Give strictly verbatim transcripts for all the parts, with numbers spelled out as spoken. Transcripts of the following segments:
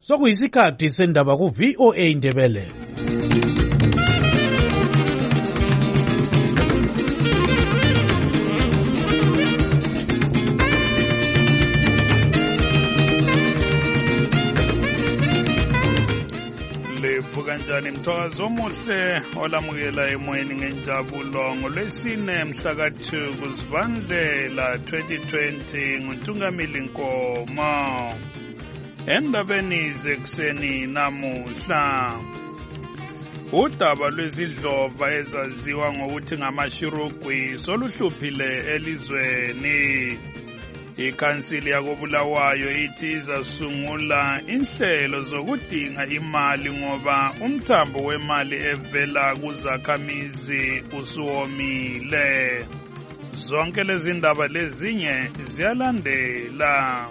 Sokuyisikhathi sendaba ku V O A Indebele. Kanjani mthokazi omuhle olamukela emoyeni ngenjabulo ngolwesine mhla ka two kuZibandlela twenty twenty nguNtungamili Nkomo. Endabeni zekuseni namuhla, udaba lwezidlova ezaziwa ngokuthi ngamashurugwi soluhluphile elizweni. Ikhansili yakoBulawayo ithi izasungula inhlelo zokudinga imali ngoba umthambo wemali evela kuzakhamizi usuwomile. Zonke lezi ndaba lezinye ziyalandela.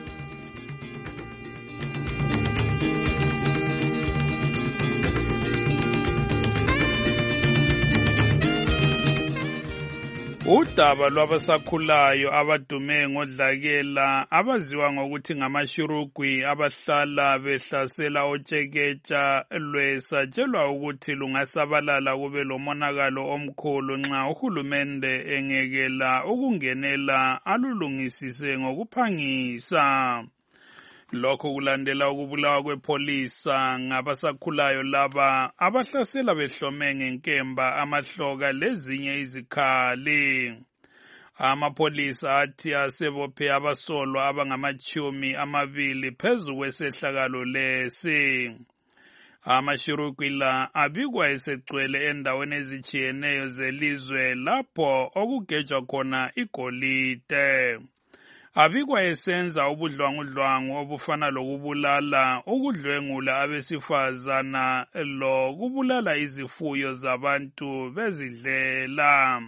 Udaba lwabasakhulayo abadume ngodlakela abaziwa ngokuthi ngamashurugwi abahlala behlasela otsheketsha lwesatshelwa ukuthi lungasabalala kube lomonakalo omkhulu nxa uhulumende engekela ukungenela alulungisise ngokuphangisa. Lokho kulandela ukubulawa kwepholisa ngabasakhulayo laba abahlasela behlome ngenkemba amahloka lezinye izikhali. Amapholisa athi asebophe abasolwa abangamachumi amabili phezu kwesehlakalo lesi. Amashurugwi la abikwa esegcwele endaweni ezitshiyeneyo zelizwe lapho okugejwa khona igolide. Abikwa esenza ubudlwangudlwangu obufana lokubulala, ukudlwengula abesifazana lokubulala izifuyo zabantu bezidlela.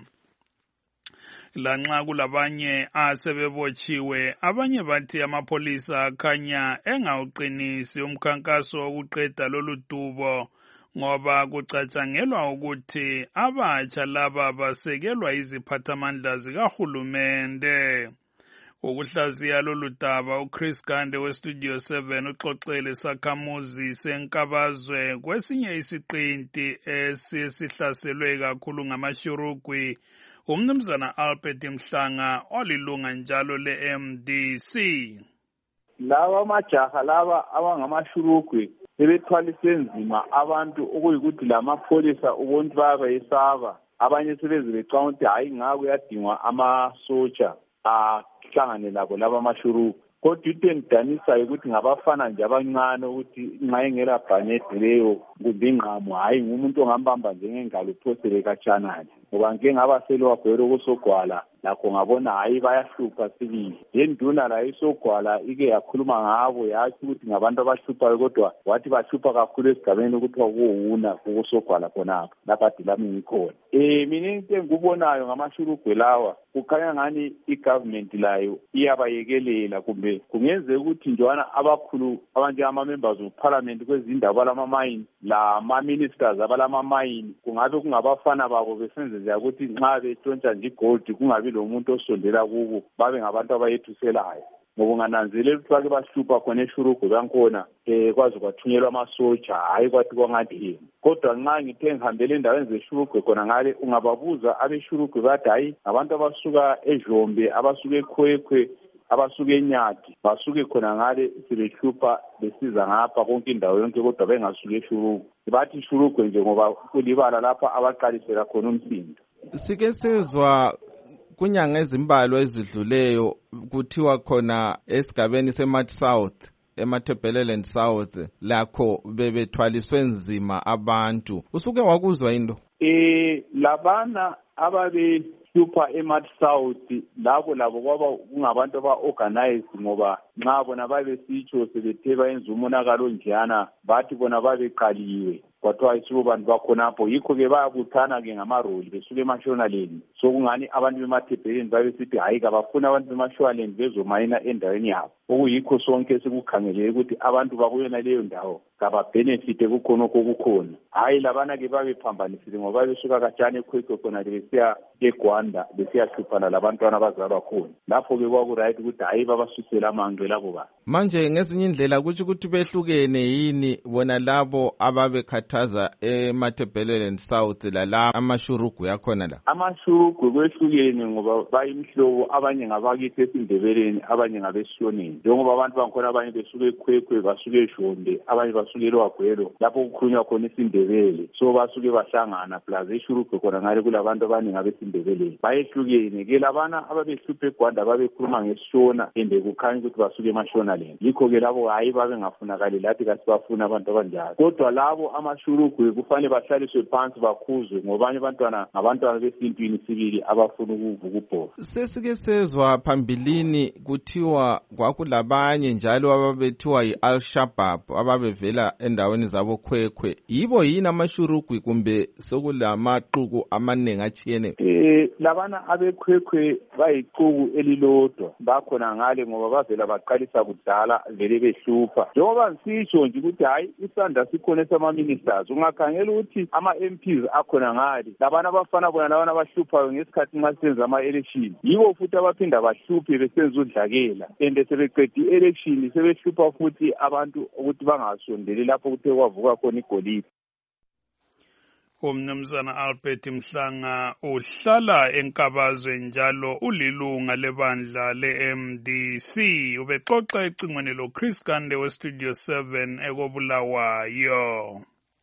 Lanxa kulabanye asebebotshiwe, abanye bathi amapholisa akhanya engawuqinisi umkhankaso wokuqeda lolu dubo ngoba kucatshangelwa ukuthi abatsha laba basekelwa iziphathamandla zikahulumende. Ukuhlaziya lolu daba uChris Gande weStudio seven uxoxele sakhamuzi senkabazwe kwesinye isiqinti esisihlaselwe kakhulu ngamashurugwi, umnumzana Albert Mhlanga olilunga njalo le-M D C. Laba majaha laba abangamashurugwi sebethwalise nzima abantu okuyikuthi lamapholisa ubuntu bayabesaba. Abanye sebeze becanga ukuthi hayi ngabe kuyadingwa amasotsha ahlangane labo laba amashurugwi. Kodwa into engidanisa ukuthi ngabafana nje abancane ukuthi nxa engela bhanede leyo kumbe ingqamo hayi ngumuntu ongambamba njengengalo uphosele katshana nje. Ngoba ngike ngabaselwa gwero kusogwala lakho ngabona hayi bayahlupha sibili. Yenduna la isogwala ike yakhuluma ngabo yathi ukuthi ngabantu abahluphayo kodwa wathi bahlupha kakhulu esigabeni ukuthi akuwuna kusogwala khonapha lapha dilami ngikhona. Eh mina into engikubonayo ngamashurugwe lawa kukhanya ngani igovernment layo iyabayekelela kumbe kungenzeka ukuthi njwana abakhulu abanje ama members of parliament kwezindaba lama-mine la ma-ministers abalama-mine kungabe kungabafana babo besenzela ukuthi nxa betshontsha nje igold kungabi lo muntu osondela kubo babe ngabantu abayethuselayo. Ngoba ungananzelela ukuthi bake bahlupha khona eshurugwe bankhona um kwazi kwathunyelwa amasotsha hayi kwathi kwangathi. Kodwa nxa ngithe ngihambele endaweni zeshurugwe khona ngale ungababuza abeshurugwe bathi hayi abantu abasuka eJombe abasuka eKhwekhwe abasuka eNyati basuke khona ngale sibehlupha besiza ngapha konke indawo yonke kodwa bengasuka eshurugwe. Bathi ishurugwe nje ngoba kulibala lapha abaqalisela khona umsindo. Sike sezwa kunyanga ezimbalwa ezidluleyo kuthiwa khona esigabeni seMat South eMatabeleland South lakho bebethwaliswe nzima abantu. Usuke wakuzwa into? Eh labana ababe hlupha eMat South labo labo kwaba kungabantu aba-organized ngoba nxa bona babesitsho sebethe bayenza umonakalo njana bathi bona babeqaliwe kwathiwa ayisibo bantu bakhonapho. Yikho-ke bayabuthana-ke ngamaroli besuka emashonaleni. So kungani abantu bemathebheleni babesithi hayi kabafuna abantu bemashonaleni bezomayina endaweni yabo. Okuyikho sonke sikukhangelele ukuthi abantu bakuyona leyo ndawo kababhenefite kukhonokho kukhona. Hayi labana-ke babephambanisile ngoba besuka katshana eKhwekhwe khona besiya eGwanda besiyahluphana labantwana abazalwa khona. Lapho-ke kwakurayiti ukuthi hayi babasusela amangwe labo bantu. Manje ngezinye indlela kuthi ukuthi behlukene yini bona labo ababekhathaza eMatabeleland South la amashurugu yakhona la? Amashurugu kwehlukene ngoba bayimhlobo, abanye ngabakithi esindebeleni, abanye ngabesishoneni. Njengoba abantu bangikhona abanye besuke eKhwekhwe, basuke eJonde, abanye basuke eLwagwelo, lapho kukhulunywa khona isindebele. So basuke bahlangana plus eshurugu khona ngale kulabantu abaningi abesindebeleni. Bayehlukene ke labana ababehluphe eGwanda babekhuluma ngesishona ende kukhanya ukuthi basuke eMashona. Yikho ke labo hayi babe ngafunakali lathi kasibafuna abantu abanjalo. Kodwa labo amashurugu kufanele bahlaliswe phansi bakhuzwe ngoba abantwana ngabantwana besintwini sibili abafuna ukuvuka ubhola. Sesike sezwa phambilini kuthiwa kwakulabanye njalo ababethiwa yi-Al-Shabaab ababevela endaweni zabo Khwekhwe. Yibo yini amashurugu kumbe sokulamaqhuku amaningi achiyene? Eh labana abeKhwekhwe bayiqhuku elilodwa bakhona ngale ngoba bavela baqalisa dala vele behlupha. Njengoba ngisho nje ukuthi hayi isandla sikhona esama-ministers, ungakhangela ukuthi ama-M Ps akhona ngale labana abafana bona labana abahluphayo ngesikhathi nxa senza ama-election, yibo futhi abaphinda bahluphe besenza udlakela and sebeqeda i-election sebehlupha futhi abantu ukuthi bangasondeli lapho kuthe kwavuka khona igolide. Umnumzana Albert Mhlanga uhlala eNkabazwe njalo ulilunga lebandla le-M D C. Ubexoxa ecingweni lo Chris Kande we Studio seven ekobulawayo.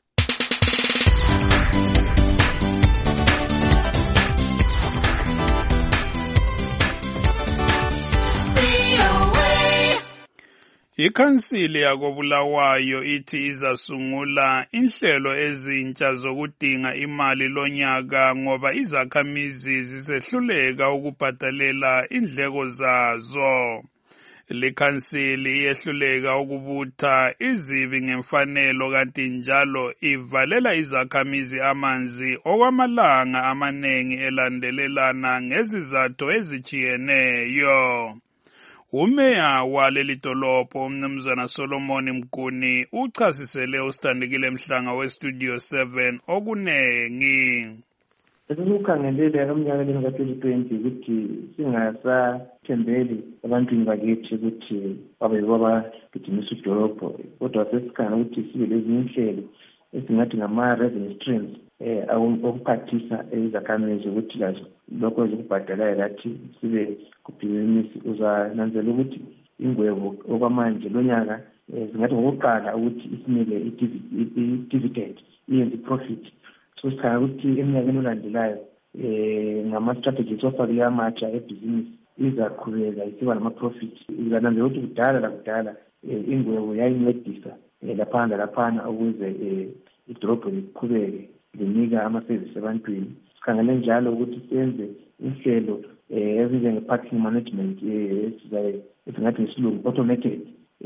Ikhansili yakobulawayo ithi izasungula inhlelo ezintsha zokudinga imali lonyaka ngoba izakhamizi zisehluleka ukubhadalela indleko zazo. Likhansili iyehluleka ukubutha izibi ngemfanelo kanti njalo ivalela izakhamizi amanzi okwamalanga amanengi elandelelana ngezizathu ezijiyeneyo. Umeya waleli dolopho umnumzana Solomon Mkuni uchasisele uStandikile Mhlanga we Studio seven okunengi. Esukhangelele emnyakeni ka twenty twenty ukuthi singasathembeli ebantwini bakithi ukuthi babe babagijimisa idolopho, kodwa sesikhangela ukuthi sibe lezinye inhlelo esingathi ngama-revenue streams eh okuphathisa izakhamizi ukuthi lazo lokho zokubhadala lathi sibe kubhizinisi. Uzananzela ukuthi ingwebo okwamanje lonyaka zingathi ngokuqala ukuthi isinike i-dividend iyenze profit. So sikhangela ukuthi eminyakeni olandelayo eh ngama-strategies ofake amatsha ebhizinisi izaqhubeka isiba nama-profit. Uzananzela ukuthi kudala lakudala ingwebo yayincedisa laphana laphana ukuze idolobho liqhubeke linika ama-service ebantwini. Sikhangele njalo ukuthi senze inhlelo ezinjenge-parking management esingathi ngesilungu automated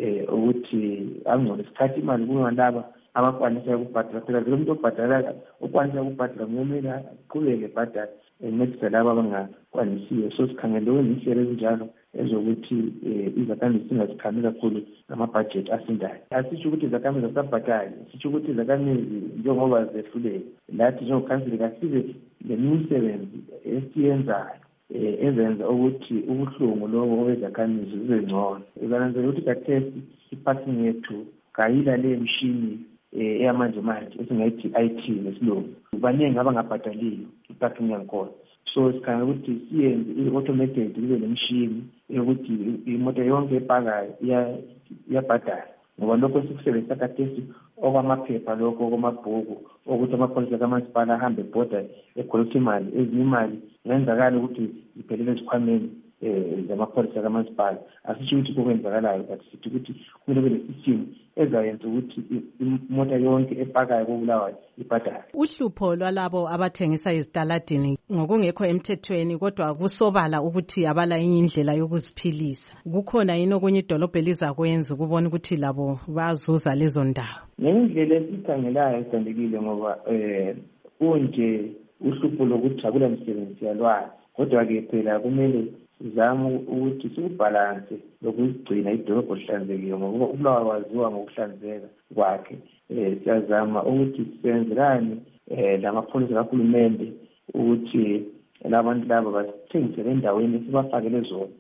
ukuthi angcono isikhathi imali kunalaba abakwanisa ukubhadala. Phela lo muntu obhadala okwanisa ukubhadala ngomele aqhubeke bhadala encedisa laba abangakwanisiyo. So sikhangele inhlelo ezinjalo ezokuthi izakhamizi zingazikhami kakhulu ngamabhajethi asindayo. Asisho ukuthi izakhamizi azisabhadali, sisho ukuthi izakhamizi njengoba zehluleke lathi njengokhansili kasibe lemisebenzi esiyenzayo ezenza ukuthi ubuhlungu lobo obezakhamizi bube ngcono. Uzananzela ukuthi kathesi iparking yethu kayila le mshini eyamanje manje esingayithi I T ngesilungu. Baningi abangabhadaliyo iparking yakhona. So sikhangela ukuthi siyenze i-automated kube nemishini yokuthi imoto yonke epakayo iyabhadala ngoba lokho sikusebenzisa kathesi okwamaphepha lokho okwamabhuku ukuthi amapholisa kamasipala ahambe ebhoda ekolekta imali. Ezinye imali ngenzakala ukuthi ziphelele ezikhwameni zamapholisa kamasipala. Asisho ukuthi kokwenzakalayo but sithi ukuthi kumele kube nesystem ezayenza ukuthi imoto yonke epakayo kobulawayo ibhadale. Uhlupho lwalabo abathengisa izitaladini ngokungekho emthethweni kodwa kusobala ukuthi abala indlela yokuziphilisa. Kukhona yini okunye idolobho elizakwenza ukubona ukuthi labo bazuza lezo ndawo? Ngendlela esikhangelayo esithandekile ngoba eh kunje uhlupho lokuthi akula msebenzi yalwazi, kodwa-ke phela kumele sizame ukuthi sikubhalanse lokugcina idolobho lihlanzekile ngoba ubulawayo waziwa ngokuhlanzeka kwakhe. Eh siyazama ukuthi senzekani eh lamapholisa kahulumende ukuthi labantu laba basithengisele endaweni esibafakele zona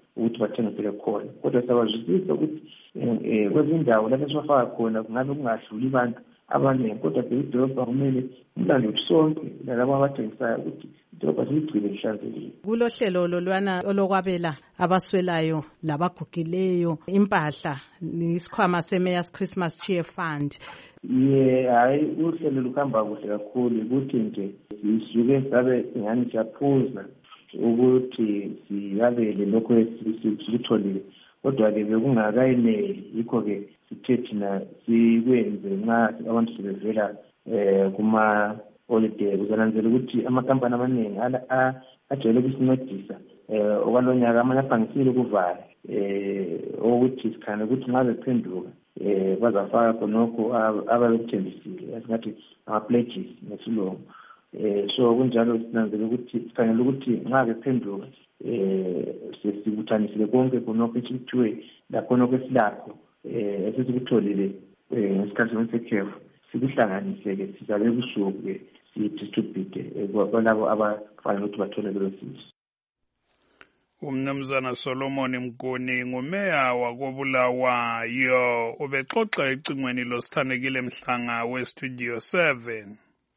ukuthi bathengisele khona. Kodwa siyabazwisisa ukuthi um kwezindawo lapho esibafaka khona kungabe kungadluli abantu abaningi, kodwa idolobha kumele umlando wethu sonke lalabo abathengisayo ukuthi idolobha siligcine lihlanzekile. Kulo hlelo lolwana olokwabela abaswelayo labagugileyo impahla isikhwama se-Mayor's Christmas Cheer Fund. Ye hayi uhlelo luhamba kuhle kakhulu ukuthi nje sisuke sabe ingani siyaphuza ukuthi siyabele lokho esikutholile, kodwa-ke bekungakayeneli. Yikho-ke sithe thina sikwenze nxa abantu sebevela um kuma-holiday kuzananzela ukuthi amakampani amaningi ajwayele ukusincedisa um okwalonyaka amanye aphangisile ukuvala um okuthi sikhane ukuthi nxa bephenduka um bazafaka khonokho ababekuthembisile esingathi ama-pledges ngesilungu. Um so kunjalo sinanzela ukuthi sikhangela ukuthi nxa bephenduka um sesibuthanisile konke khonokho esikuthiwe lakhonokho esilakho um esesikutholile um ngesikhathi sonke sekhefu sikuhlanganise-ke sizabe ebusuku-ke siyidistribute kwalabo abafanele ukuthi bathole lelo sizo. Umnumzana Solomon Mguni ngumeya wakobulawayo ubexoxa ecingweni losithandekile Mhlanga weStudio seven.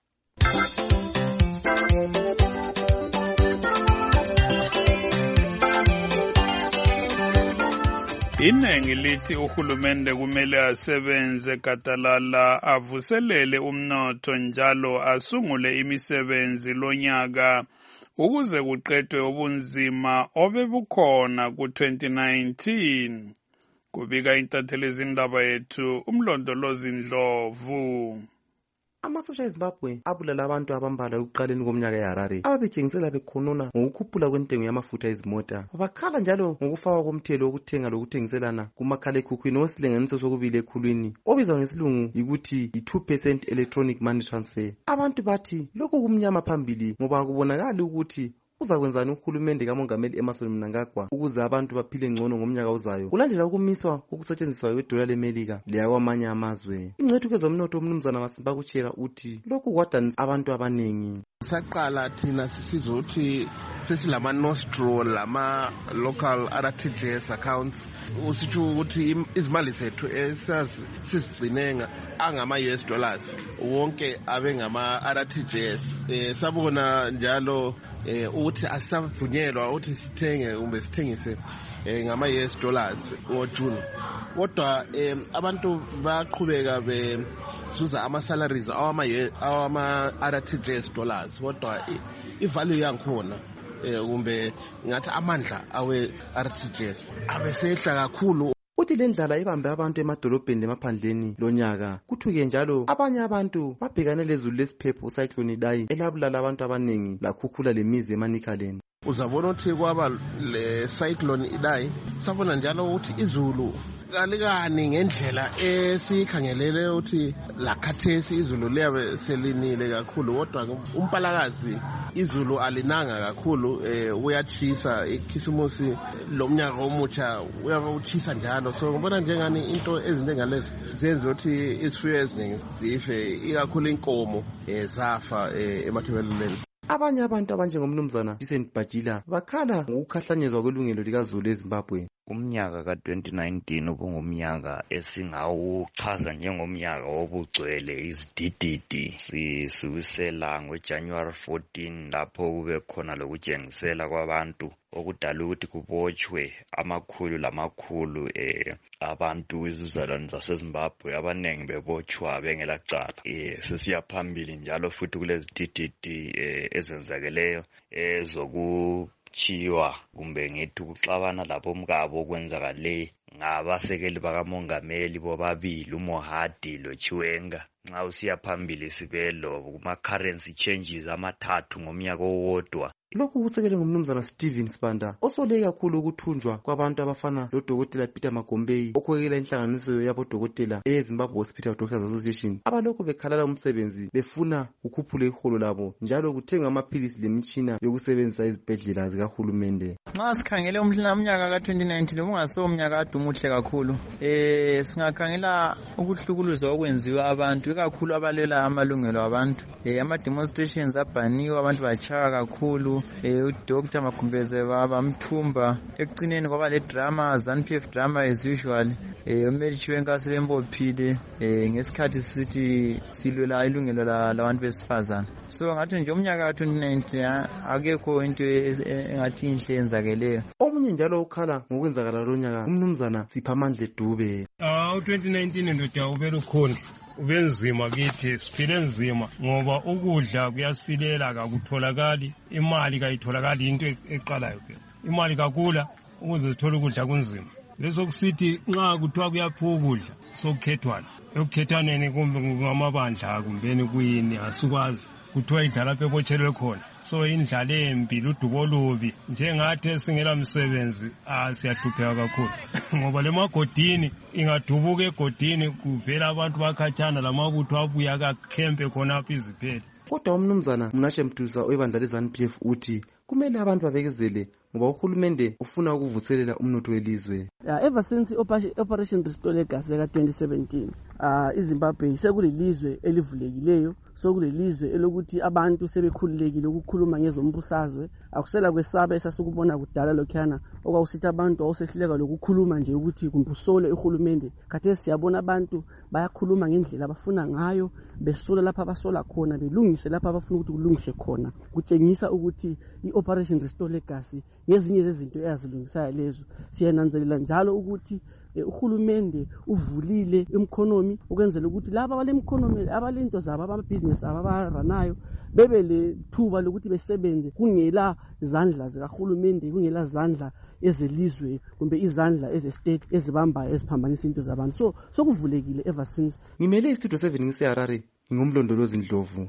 Inengi lithi uhulumende kumele asebenze gadalala avuselele umnotho njalo asungule imisebenzi lonyaka ukuze kuqedwe ubunzima obebukhona ku twenty nineteen. Kubika intatheli izindaba yethu umlondolozi Ndlovu. Amasosha eZimbabwe abulala abantu abambala ekuqaleni komnyaka eHarare ababetshengisela bekhonona ngokukhuphula kwentengo yamafutha ezimota. Bakhala njalo ngokufakwa komthelo wokuthenga lokuthengiselana kumakhalekhukhwini osilinganiso sokubili ekhulwini obizwa ngesilungu yikuthi i-two percent electronic money transfer. Abantu bathi lokhu kumnyama phambili ngoba akubonakali ukuthi uzakwenzani uhulumende kaMongameli Emmerson Mnangagwa ukuze abantu baphile ngcono ngomnyaka ozayo kulandela ukumiswa kokusetshenziswa kwedola leMelika leyakwamanye amazwe. Ingcethu kwezomnotho umnumzana Masimba kutshela uthi lokhu kwadanisa abantu abaningi. Saqala thina sisizwa ukuthi sesilama nostro lama local R T G S accounts usitsho ukuthi izimali zethu esizigcinenga angama U S dollars wonke abengama R T G S. Eh sabona njalo eh ukuthi asisavunyelwa ukuthi sithenge kumbe sithengise eh ngama U S dollars ngoJune. Kodwa eh abantu baqhubeka bezuza ama salaries awama awama R T G S dollars, kodwa ivalue yankhona eh kumbe ngathi amandla awe R T G S abesehla kakhulu. Uthi lendlala ibambe abantu emadolobheni lemaphandleni lonyaka. Kuthuke njalo abanye abantu babhekane lezulu lesiphepho cyclone Idai elabulala abantu abaningi lakhukhula lemizi emaNikhaleni. Uzabona ukuthi kwaba le cyclone Idai sabona njalo ukuthi izulu kalikani ngendlela esikhangelele ukuthi lakhathesi izulu liyabe selinile kakhulu, kodwa umpalakazi izulu alinanga kakhulu. eh uyachisa ikhisimusi lomnyaka omutsha uyabutshisa njalo. So ngibona njengani into ezinjengalezi zenza ukuthi isifuyo eziningi zife, ikakhulu inkomo ezafa emathebeleleni. Abanye abantu abanjengomnumzana Decent Bajila bakhala ngokukhahlanyezwa kwelungelo likaZulu eZimbabwe. Umnyaka ka twenty nineteen ubungumnyaka esingawuchaza njengomnyaka wobugcwele izidididi. Sisukisela ngoJanuary fourteen lapho kube khona lokujengisela kwabantu okudala ukuthi kubotshwe amakhulu lamakhulu eh abantu izizalwane zaseZimbabwe abanengi bebotshwa bengelacala. Eh sesiyaphambili njalo futhi kulezidididi eh ezenzakeleyo ezoku chiwa kumbe ngithi ukuxabana lapho mkabo okwenzakale ngabasekeli bakamongameli bobabili uMohadi loChiwenga. Nxa usiya phambili sibelo kuma currency changes amathathu ngomnyaka owodwa. Lokhu kusekele ngumnumzana Steven Spanda osole kakhulu ukuthunjwa kwabantu abafana loDokotela Peter Magombei okhwekela inhlanganiso yabodokotela eZimbabwe Hospital Doctors Association abaloku bekhalala umsebenzi befuna ukukhuphula iholo labo njalo kuthenga amaphilisi lemitshina yokusebenzisa izibhedlela zikahulumende. Nxa sikhangele umnyaka ka twenty nineteen ungaso umnyaka adumuhle kakhulu. Eh singakhangela ukuhlukuluzwa okwenziwa abantu ikakhulu abalela amalungelo abantu. Eh ama demonstrations abhaniwe, abantu bachaka kakhulu. wethu eh uDr Magumbuze bamthumba ekucineni kwaba le drama ZANU P F drama as usual eh uMary Chiwenga sebembophile eh ngesikhathi sithi silwela ilungelo labantu besifazana. So ngathi nje umnyaka ka twenty nineteen akekho into engathi inhle yenzakeleyo. Omunye njalo ukhala ngokwenzakala lo nyaka umnumzana Siphamandla Dube. Ah u twenty nineteen ndoda ubele ukhona ubenzima kithi siphile nzima ngoba ukudla kuyasilela akutholakali, imali kayitholakali into eqalayo phela. Imali kakula ukuze sithole ukudla kunzima. Leso kusithi nxa kuthiwa kuyaphuka ukudla sokukhethwana. Ekukhethaneni kumbe ngamabandla kumbeni kuyini asukwazi kuthiwa idlala lapha ebotshelwe khona. So indlala embi udubo lubi njengathi singela msebenzi asiyahlupheka kakhulu ngoba lemagodini ingadubuka egodini kuvela abantu bakhatshana lamabutho abuya kakhempe khona apha iziphele. Kodwa umnumzana Mnashe Mduza oyibandla leZANU P F uthi kumele abantu babekezele ngoba uhulumende ufuna ukuvuselela umnotho welizwe. Yeah, ever since Operation Restore Legacy ka twenty seventeen uh iZimbabwe sekulelizwe elivulekileyo, sokulelizwe elokuthi abantu sebekhululekile ukukhuluma ngezombusazwe, akusela kwesaba esasukubona kudala lokhana okwawusithi abantu awusehluleka lokukhuluma nje ukuthi kumbusole uhulumende. Kade siyabona abantu bayakhuluma ngendlela abafuna ngayo, besola lapha abasola khona, belungise lapha abafuna ukuthi kulungiswe khona. Kutshengisa ukuthi iOperation Restore Legacy ngezinye zezinto ezilungisayo lezo. Siyananzelela njalo ukuthi uhulumende uvulile economy ukwenzela ukuthi laba abale economy abalento zabo abamabhizinisi ababaranayo bebe le thuba lokuthi besebenze kungela izandla zikahulumende, kungela izandla ezelizwe kumbe izandla ezestate ezibambayo eziphambanisa into zabantu. So sokuvulekile ever since. Ngimele istudio seven ngiseHarare, ngingumlondolozi Ndlovu.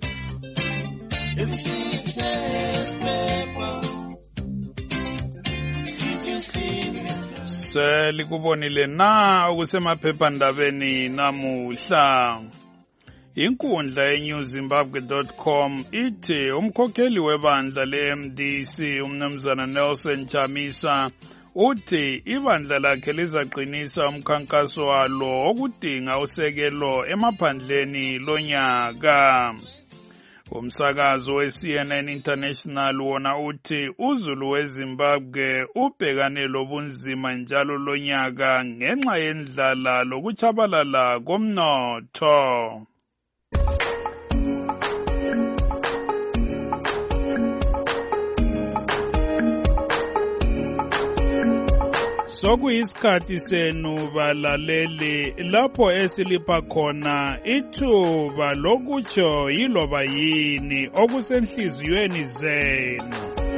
Selikubonile na okusemaphephandabeni namuhla. Inkundla ye-new zimbabwe dot com ithi umkhokheli webandla le-M D C umnumzana Nelson Chamisa uthi ibandla lakhe lizaqinisa umkhankaso walo okudinga usekelo emaphandleni lonyaka. Umsakazo we-C N N International wona uthi uZulu weZimbabwe ubhekane lobunzima njalo lonyaka ngenxa yendlala lokuchabalala komnotho. Sokuyisikhathi senu balaleli lapho esilipha khona ithuba lokutsho yiloba yini okusenhliziyweni zenu.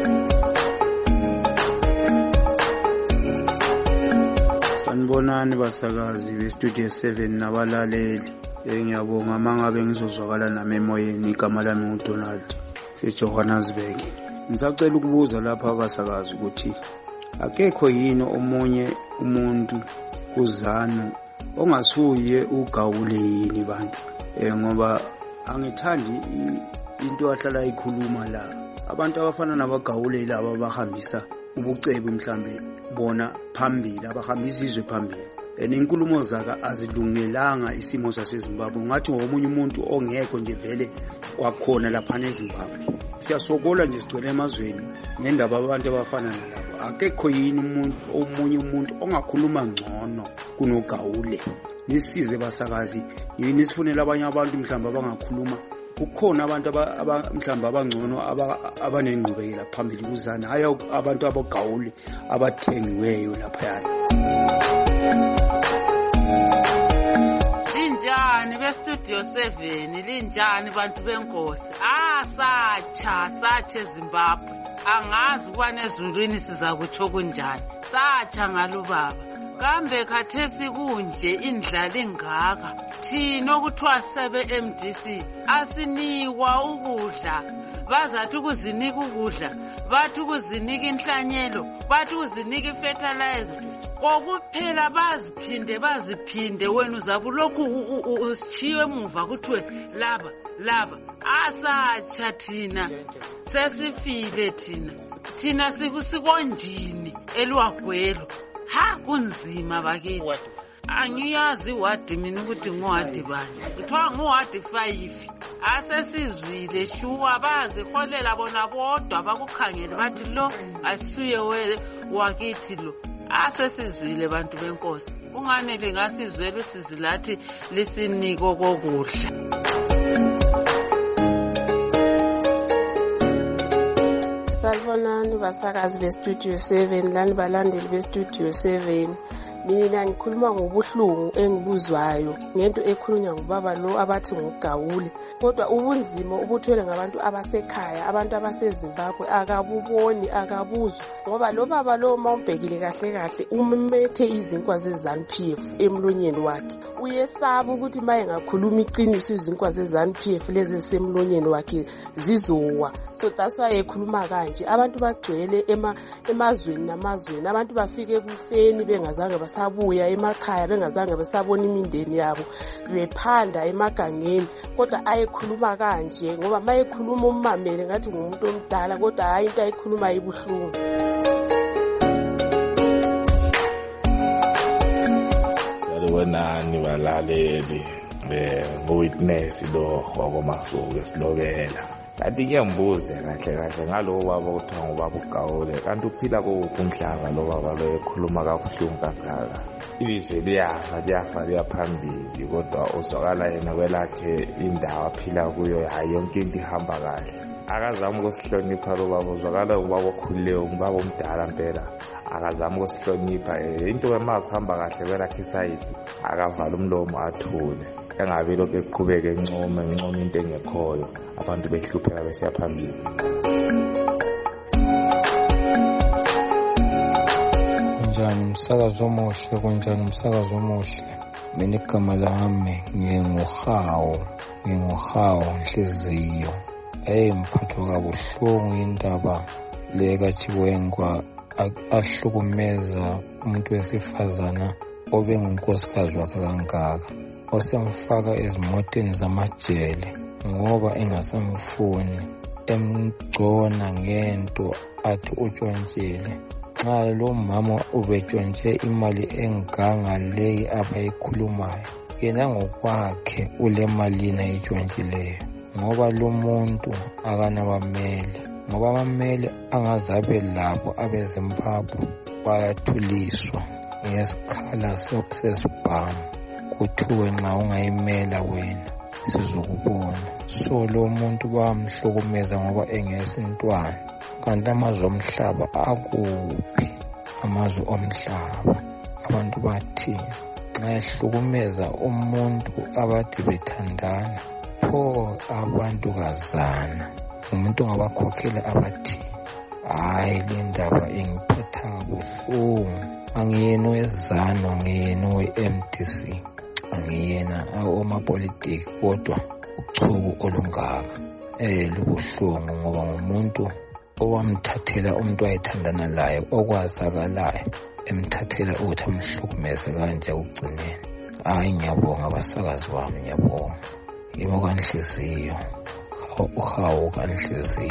Sanibonani basakazi bestudio seven nabalaleli. Ngiyabonga mangabe ngizozwakala nami emoyeni. Igama lami nguDonald seJohannesburg. Ngisacela ukubuza lapha abasakazi ukuthi akekho yini omunye umuntu kuzanu ongasuye ugawule yini bantu eh ngoba angithandi into ahlala ikhuluma la abantu abafana nabagawule laba abahambisa ubucebe mhlambe bona phambili abahambisa izwe phambili enenkulumo zaka azilungelanga isimo saseZimbabwe ngathi ngomunye umuntu ongekho nje vele kwakhona lapha eZimbabwe. Siyasokola nje sigcwele emazweni ngendaba abantu abafana nalabo. Akekho yini umuntu omunye umuntu ongakhuluma ngcono kunogawule. Nisize basakazi yini sifunela abanye abantu mhlamba abangakhuluma. Kukhona abantu mhlamba abangcono abanengqubekela phambili kuzana hayi abantu abogawule abathengiweyo lapha yana. Linjani bestudio seven, linjani bantu benkosi. Ah sacha sacha eZimbabwe. Angazi kuba nezulwini sizakutsho kunjani. Sacha ngalubaba. Kambe khathesi kunje indlala ingaka. Thina okuthiwa sebe M D C asinikwa ukudla. Bazathi ukuzinika ukudla, bathi ukuzinika inhlanyelo, bathi ukuzinika ifertilizer. Kokuphela baziphinde baziphinde wena uzabe lokhu usichiwe emuva kuthiwe laba laba asatsha thina sesifile thina thina sikusikonjini elwagwelo. Ha kunzima bakithi. Angiyazi wadi mina ukuthi ngowadi bani. Kuthiwa ngowadi five. asesizwile shuwa baziholela bona bodwa bakukhangele bathi lo asisuye wakithi lo. Asesizwile bantu benkosi, ungane lingasizwela usizi lathi lisiniko kokudla. Salibonani basakazi bestudio seven lani balandeli bestudio seven. Mina ngikhuluma ngobuhlungu engibuzwayo ngento ekhulunywa ngubaba lo abathi ngugawule. Kodwa ubunzima ubuthwele ngabantu abasekhaya, abantu abaseZimbabwe akabuboni akabuzwa ngoba lo baba lo mawubhekile kahle kahle umethe izinkwa zeZANU P F emlonyeni wakhe. Uyesaba ukuthi maye ngakhuluma iqiniso izinkwa zeZANU P F lezi semlonyeni wakhe zizowa. So that's why ekhuluma kanje. Abantu bagcwele ema emazweni namazweni, abantu bafike kufeni bengazange basabuya emakhaya, bengazange basabona imindeni yabo, bephanda emagangeni. Kodwa ayekhuluma kanje ngoba mayekhuluma ummamele ngathi ngumuntu omdala, kodwa hayi into ayikhuluma ibuhlungu. Salibonani balaleli ngo-witness lo wakomasuku esilobela. Kanti ngiyambuze kahle kahle ngalo baba kuthiwa ngubaba uGawule, kanti uphila kuwuphi umhlaba lo baba lo ekhuluma kabuhlungu kangaka? Ilizwe liyafa liyafa liyaphambili, kodwa uzwakala yena kwelathe indawo aphila kuyo hayi yonke into ihamba kahle. Akazama ukusihlonipha lo baba, uzwakala ubaba okhulile, ubaba omdala mpela. Akazama ukusihlonipha into emazi hamba kahle kwelakhe isayidi, akavala umlomo athule. Engabe lokho eqhubeke encoma encoma into engekhoyo, abantu behlupheka besiya phambili. Kunjani umsakazo omuhle, kunjani umsakazo omuhle. Mina igama lami nginguhawu, nginguhawu Nhliziyo. Hey mphatho kabuhlungu indaba lekaThiwenkwa ahlukumeza umuntu wesifazana obengunkosikazi wakhe kangaka, osemfaka ezimoteni zamajele ngoba engasamfuni, emgcona ngento athi utshontshele. Nxa lo mama ubetshontshe imali enganga leyi abayikhulumayo, yena ngokwakhe ule malini ayitshontsheleyo, ngoba lo muntu akanabameli, ngoba abameli angazabe labo abeZimbabwe bayathuliswa ngesikhala sesibhamu. Kuthiwe nxa ungayimela wena sizokubona. So lo muntu bamhlukumeza ngoba engesintwana. Kanti amazwe omhlaba akuphi? Amazwe omhlaba abantu bathi nxa ehlukumeza umuntu abathi bethandana, pho abantu kazana umuntu ngabakhokhela abathi hayi le ndaba ingiphetha kabuhlungu. Angiyena wezano, angiyena we-M D C, angiyena omapolitiki, kodwa uchuku olungaka eh lubuhlungu ngoba ngumuntu owamthathela umuntu ayethandana laye okwazakalayo, emthathela ukuthi amhlukumeze kanje ukugcineni. Hayi ngiyabonga abasakazi bami, ngiyabonga. Yimo kaNhliziyo, uhawu kaNhliziyo.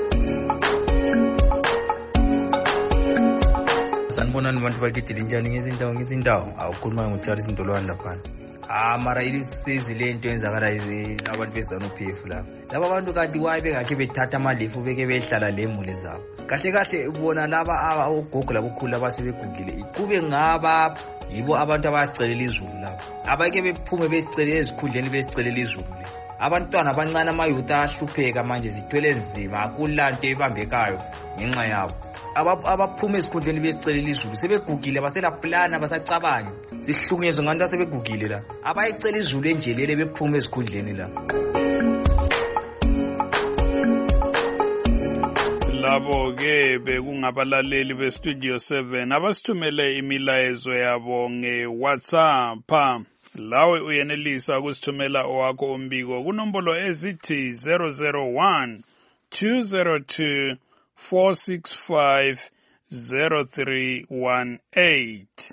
Sanibonani bantu bakithi linjani ngezindawo ngezindawo. Awukhuluma ngoCharles Ndolwane laphana. Ah mara ilisizi lento yenzakala abantu beZANU P F lapha. Laba bantu kanti waye bengakhe bethatha amalifu beke behlala lemuli zabo. Kahle kahle ubona laba abagogo labokhulu abasebegugile. Kube ngaba yibo abantu abasicelela izulu lapha. Abake bephume besicelela ezikhundleni besicelela izulu. Abantwana abancane amayuta ahlupheka manje zithwele nzima, akulanto ebambekayo ngenxa yabo. Abaphuma esikhundleni besicelela izulu sebegugile, basela plan abasacabanga. Sihlukunyezo nganta sebegugile la. Abayicela izulu enjelele bephuma esikhundleni la. Labo ke bekungabalaleli beStudio seven abasithumele imilayezo yabo ngeWhatsApp. Lawe uyenelisa ukusithumela owakho umbiko kunombolo ezithi zero zero one two zero two four six five zero three one eight.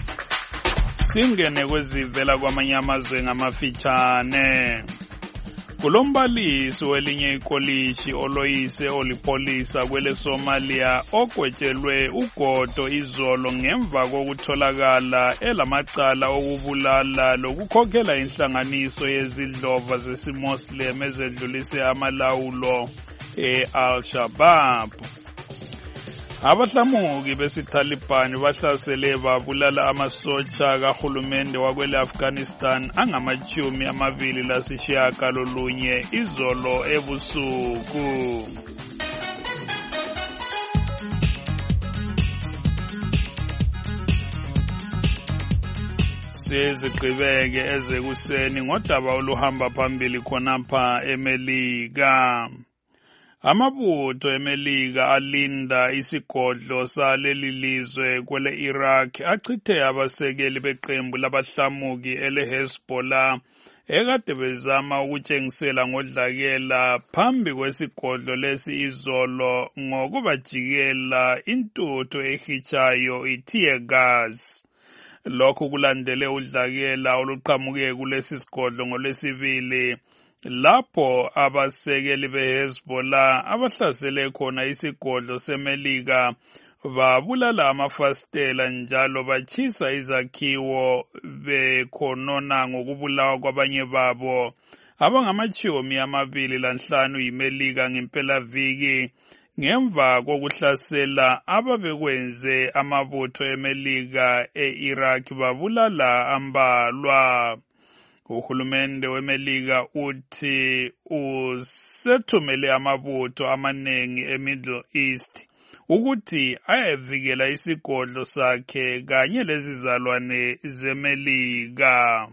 Singene kwezivela kwamanye amazwe ngamafitshane. Kulombalisi welinye ikolishi oloyise olipolisa kwele Somalia ogwetshelwe ugodo izolo ngemva kokutholakala elamacala okubulala lokukhokhela inhlanganiso yezidlova zesimuslim ezedlulise amalawulo e-Al-Shabaab. Abahlamuki besithalibani bahlasele babulala amasotsha kahulumende wakwele Afghanistan angamachumi amabili lasishiyagalolunye izolo ebusuku. Sizigqibeke ezekuseni ngodaba oluhamba phambili khonapha eMelika. Amabutho eMelika alinda isigodlo saleli lizwe kwele Iraq achithe abasekeli beqembu labahlamuki ele Hezbollah ekade bezama ukutshengisela ngodlakela phambi kwesigodlo lesi izolo ngokubajikela intuthu ehitshayo i-tear gas. Lokhu kulandele udlakela oluqhamuke kulesi sigodlo ngolwesibili lapho abasekeli beHezbollah abahlasele khona isigodlo seMelika babulala amafastela njalo bachisa izakhiwo bekhonona ngokubulawa kwabanye babo abangamachumi amabili lanhlanu yiMelika ngempelaviki ngemva kokuhlasela ababekwenze amabutho eMelika e-Iraq babulala ambalwa. Uhulumende weMelika uthi usethumele amabutho amanengi eMiddle East ukuthi ayavikela isigodlo sakhe kanye lezizalwane zeMelika.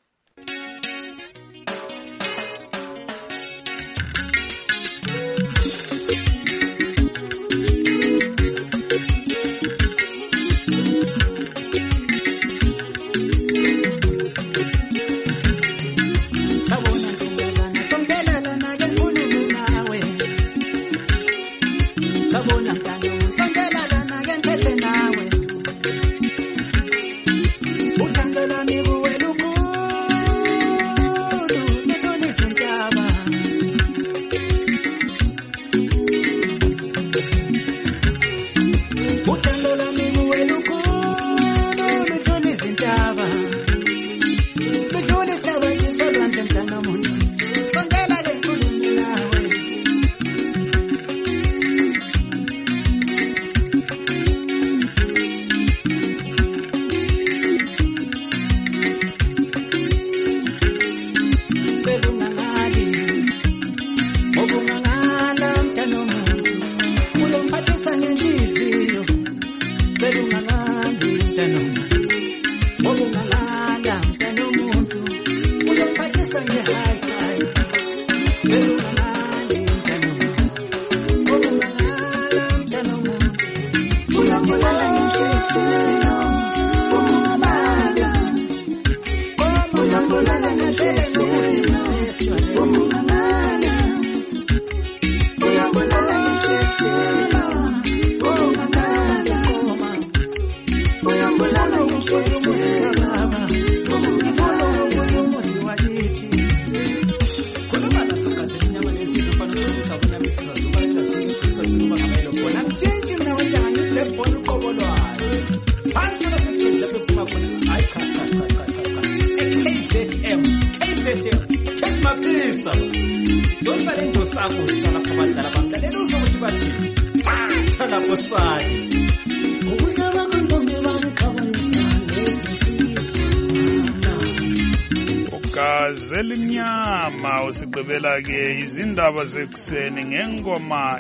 Zelimnyama usigqibela ke izindaba zekuseni ngengoma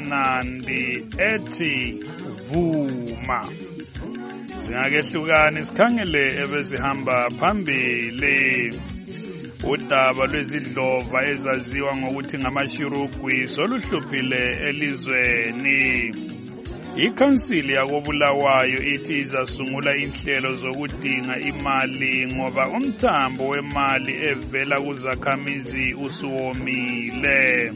emnandi ethi vuma. Singakehlukani sikhangele ebezihamba phambili. Udaba lwezidlova ezaziwa ngokuthi ngamashurugwi soluhluphile elizweni. Ikhansili yakobulawayo ithi izasungula inhlelo zokudinga imali ngoba umthambo wemali evela kuzakhamizi usuwomile.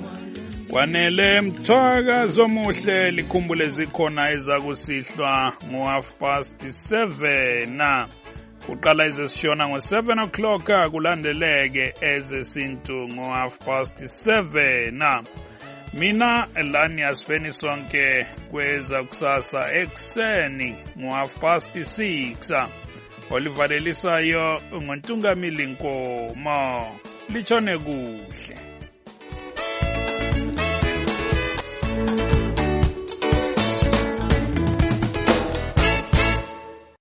Kwanele mthwaka zomuhle likhumbule zikhona ezakusihlwa ngo half past seven. kuqala izesishona ngo-seven o'clock kulandeleke ezesintu ngo-half past seven. Mina lani asifeni sonke kweza kusasa ekuseni ngo-half past six. Olivalelisayo ngontungamili Nkomo. Lichone kuhle.